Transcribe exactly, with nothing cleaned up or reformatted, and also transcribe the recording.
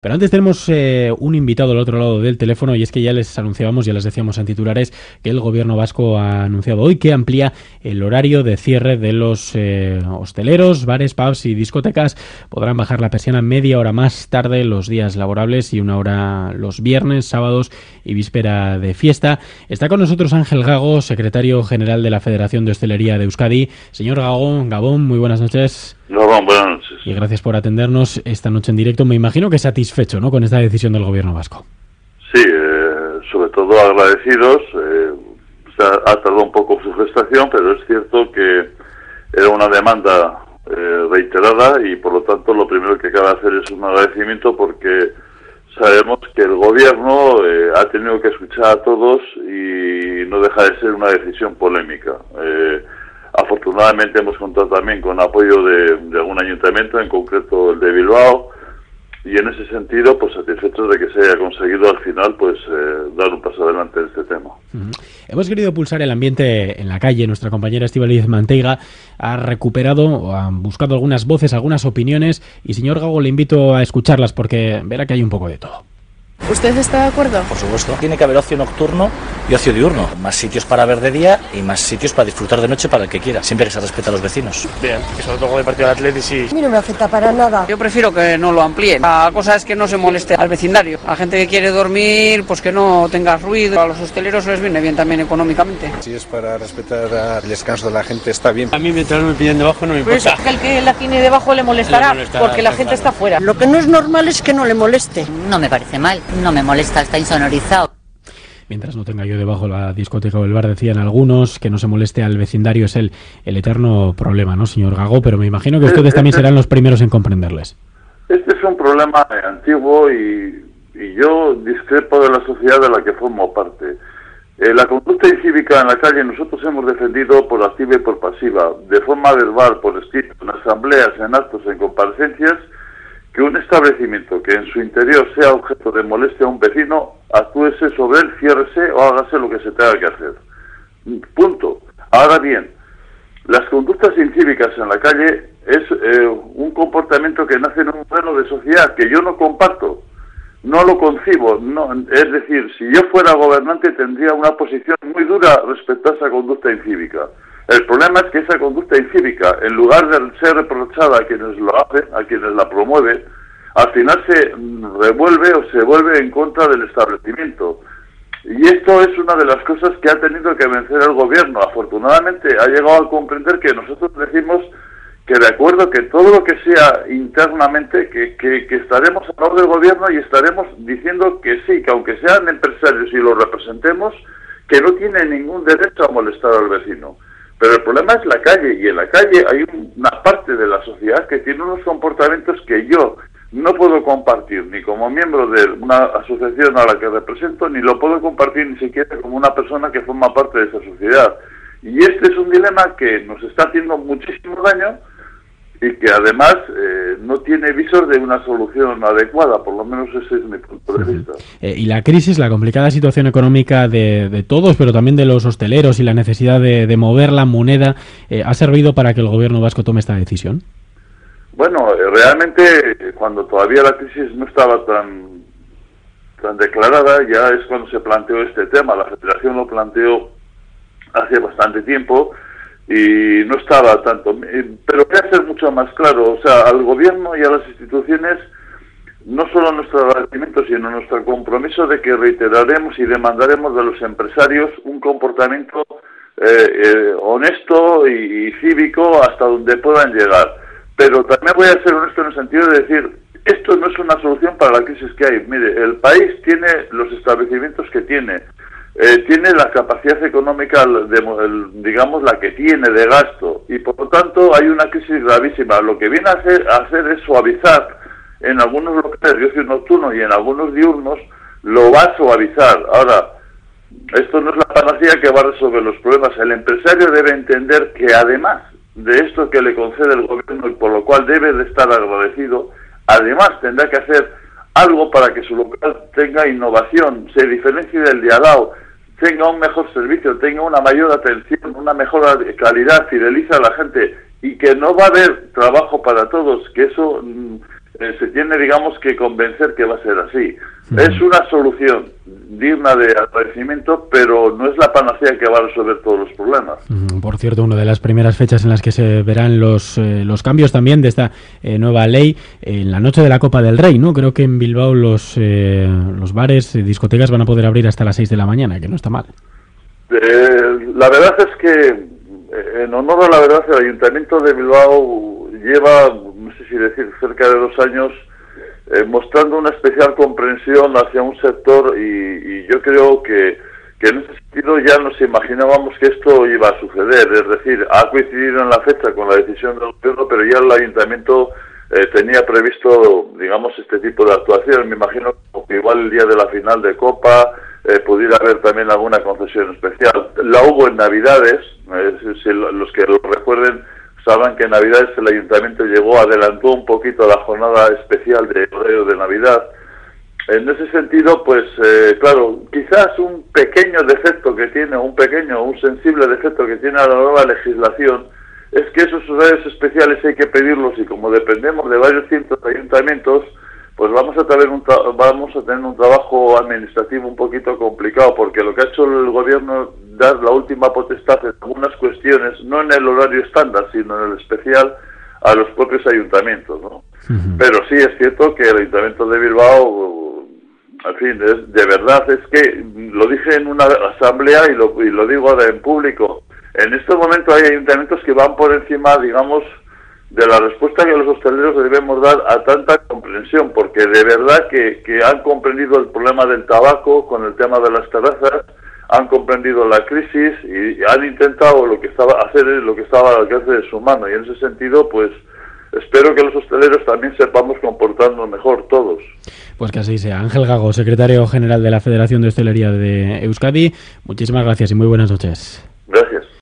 Pero antes tenemos eh, un invitado al otro lado del teléfono y es que ya les anunciábamos, ya les decíamos en titulares que el gobierno vasco ha anunciado hoy que amplía el horario de cierre de los eh, hosteleros, bares, pubs y discotecas. Podrán bajar la persiana media hora más tarde los días laborables y una hora los viernes, sábados y víspera de fiesta. Está con nosotros Ángel Gago, secretario general de la Federación de Hostelería de Euskadi. Señor Gago, Gabón, muy buenas noches. Gabón, buenas noches. Y gracias por atendernos esta noche en directo. Me imagino que satisfecho, ¿no?, con esta decisión del gobierno vasco. Sí, eh, sobre todo agradecidos. Eh, se ha, ha tardado un poco su gestación, pero es cierto que era una demanda eh, reiterada y por lo tanto lo primero que cabe hacer es un agradecimiento porque sabemos que el gobierno eh, ha tenido que escuchar a todos y no deja de ser una decisión polémica. Eh, Afortunadamente hemos contado también con apoyo de, de algún ayuntamiento, en concreto el de Bilbao, y en ese sentido, pues satisfechos de que se haya conseguido al final, pues eh, dar un paso adelante en este tema. Uh-huh. Hemos querido pulsar el ambiente en la calle. Nuestra compañera Estíbaliz Manteiga ha recuperado o ha buscado algunas voces, algunas opiniones, y señor Gago, le invito a escucharlas porque verá que hay un poco de todo. ¿Usted está de acuerdo? Por supuesto. Tiene que haber ocio nocturno y ocio diurno. Más sitios para ver de día y más sitios para disfrutar de noche para el que quiera. Siempre que se respete a los vecinos. Bien, que sobre todo con el partido de Atleti sí. A mí no me afecta para nada. Yo prefiero que no lo amplíen. La cosa es que no se moleste al vecindario. A gente que quiere dormir, pues que no tenga ruido. A los hosteleros les viene bien también económicamente. Si es para respetar el descanso de la gente, está bien. A mí mientras no me pillen debajo no me importa. Pues el que la tiene debajo le molestará, le molestará porque la gente está fuera. Lo que no es normal es que no le moleste. No me parece mal, no me molesta, está insonorizado. Mientras no tenga yo debajo la discoteca o el bar, decían algunos, que no se moleste al vecindario es el, el eterno problema, ¿no, señor Gago? Pero me imagino que ustedes también serán los primeros en comprenderles. Este es un problema antiguo y, y yo discrepo de la sociedad de la que formo parte. Eh, la conducta incívica en la calle nosotros hemos defendido por activa y por pasiva, de forma verbal, por escrito, en asambleas, en actos, en comparecencias, que un establecimiento que en su interior sea objeto de molestia a un vecino, actúese sobre él, ciérrese o hágase lo que se tenga que hacer. Punto. Ahora bien, las conductas incívicas en la calle es eh, un comportamiento que nace en un modelo de sociedad que yo no comparto, no lo concibo. No, es decir, si yo fuera gobernante tendría una posición muy dura respecto a esa conducta incívica. El problema es que esa conducta incívica, en lugar de ser reprochada a quienes lo hacen, a quienes la promueven, al final se revuelve o se vuelve en contra del establecimiento. Y esto es una de las cosas que ha tenido que vencer el gobierno. Afortunadamente ha llegado a comprender que nosotros decimos que de acuerdo que todo lo que sea internamente, que, que, que estaremos a favor del gobierno y estaremos diciendo que sí, que aunque sean empresarios y los representemos, que no tienen ningún derecho a molestar al vecino. Pero el problema es la calle, y en la calle hay una parte de la sociedad que tiene unos comportamientos que yo no puedo compartir, ni como miembro de una asociación a la que represento, ni lo puedo compartir ni siquiera como una persona que forma parte de esa sociedad. Y este es un dilema que nos está haciendo muchísimo daño y que además eh, no tiene visos de una solución adecuada, por lo menos ese es mi punto de vista. Eh, y la crisis, la complicada situación económica de, de todos, pero también de los hosteleros y la necesidad de, de mover la moneda, eh, ¿ha servido para que el gobierno vasco tome esta decisión? Bueno, eh, realmente cuando todavía la crisis no estaba tan, tan declarada, ya es cuando se planteó este tema. La Federación lo planteó hace bastante tiempo y no estaba tanto, pero voy a ser mucho más claro. O sea, al gobierno y a las instituciones no solo nuestro agradecimiento, sino nuestro compromiso de que reiteraremos y demandaremos de los empresarios un comportamiento eh, eh, honesto y, y cívico hasta donde puedan llegar. Pero también voy a ser honesto en el sentido de decir, esto no es una solución para la crisis que hay. Mire, el país tiene los establecimientos que tiene, eh, tiene la capacidad económica, de, digamos, la que tiene de gasto, y por lo tanto hay una crisis gravísima. Lo que viene a hacer, a hacer es suavizar en algunos locales de ocio nocturno y en algunos diurnos, lo va a suavizar. Ahora, esto no es la panacea que va a resolver los problemas. El empresario debe entender que además de esto que le concede el gobierno y por lo cual debe de estar agradecido, además tendrá que hacer algo para que su local tenga innovación, se diferencie del de al lado, tenga un mejor servicio, tenga una mayor atención, una mejor calidad, fideliza a la gente, y que no va a haber trabajo para todos, que eso eh, se tiene, digamos, que convencer que va a ser así. Uh-huh. Es una solución digna de agradecimiento, pero no es la panacea que va a resolver todos los problemas. Uh-huh. Por cierto, una de las primeras fechas en las que se verán los eh, los cambios también de esta eh, nueva ley, eh, en la noche de la Copa del Rey, ¿no? Creo que en Bilbao los eh, los bares y discotecas van a poder abrir hasta las seis de la mañana, que no está mal. Eh, la verdad es que, en honor a la verdad, el Ayuntamiento de Bilbao lleva, no sé si decir, cerca de dos años eh, mostrando una especial comprensión hacia un sector y, y yo creo que, que en ese sentido ya nos imaginábamos que esto iba a suceder, es decir, ha coincidido en la fecha con la decisión del gobierno, pero ya el Ayuntamiento eh, tenía previsto, digamos, este tipo de actuación. Me imagino que igual el día de la final de Copa eh, pudiera haber también alguna concesión especial. La hubo en Navidades, eh, si los que lo recuerden sabrán que en Navidades el Ayuntamiento llegó, adelantó un poquito la jornada especial de horario de Navidad. En ese sentido, pues, eh, claro, quizás un pequeño defecto que tiene, un pequeño, un sensible defecto que tiene la nueva legislación, es que esos horarios especiales hay que pedirlos y como dependemos de varios cientos de ayuntamientos, pues vamos a tener un tra- vamos a tener un trabajo administrativo un poquito complicado, porque lo que ha hecho el gobierno es dar la última potestad en algunas cuestiones, no en el horario estándar, sino en el especial, a los propios ayuntamientos, ¿no? Uh-huh. Pero sí es cierto que el Ayuntamiento de Bilbao, en fin, es, de verdad, es que lo dije en una asamblea y lo, y lo digo ahora en público, en este momento hay ayuntamientos que van por encima, digamos, de la respuesta que los hosteleros debemos dar a tanta comprensión, porque de verdad que, que han comprendido el problema del tabaco con el tema de las terrazas, han comprendido la crisis y han intentado lo que estaba hacer lo que estaba al alcance de su mano, y en ese sentido, pues, espero que los hosteleros también sepamos comportarnos mejor todos. Pues que así sea. Ángel Gago, secretario general de la Federación de Hostelería de Euskadi, muchísimas gracias y muy buenas noches. Gracias.